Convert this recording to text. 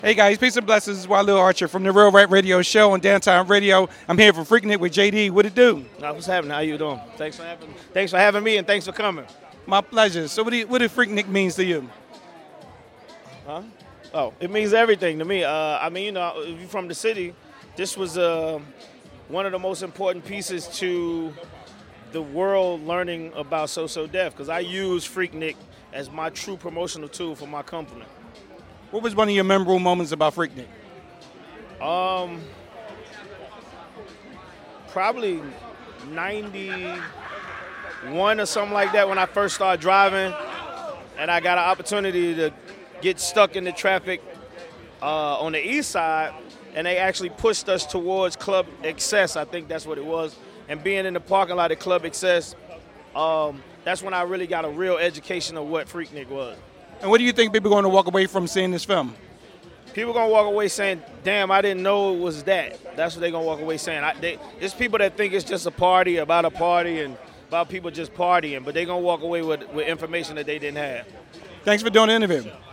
Hey guys, peace and blessings. This is Walil Archer from the Real Rap Radio Show on Downtown Radio. I'm here for Freaking It with JD. What it do? What's happening? How you doing? Thanks for having me, and thanks for coming. My pleasure. So what do Freaking It means to you? Huh? Oh, it means everything to me. If you're from the city, this was one of the most important pieces to the world learning about So Def, because I use Freaknik as my true promotional tool for my company. What was one of your memorable moments about Freaknik? Probably 91 or something like that when I first started driving, and I got an opportunity to get stuck in the traffic on the east side, and they actually pushed us towards Club Excess. I think that's what it was. And being in the parking lot at Club Excess, that's when I really got a real education of what Freaknik was. And what do you think people are going to walk away from seeing this film? People going to walk away saying, damn, I didn't know it was that. That's what they're going to walk away saying. There's people that think it's just a party, and about people just partying, but they're going to walk away with information that they didn't have. Thanks for doing the interview.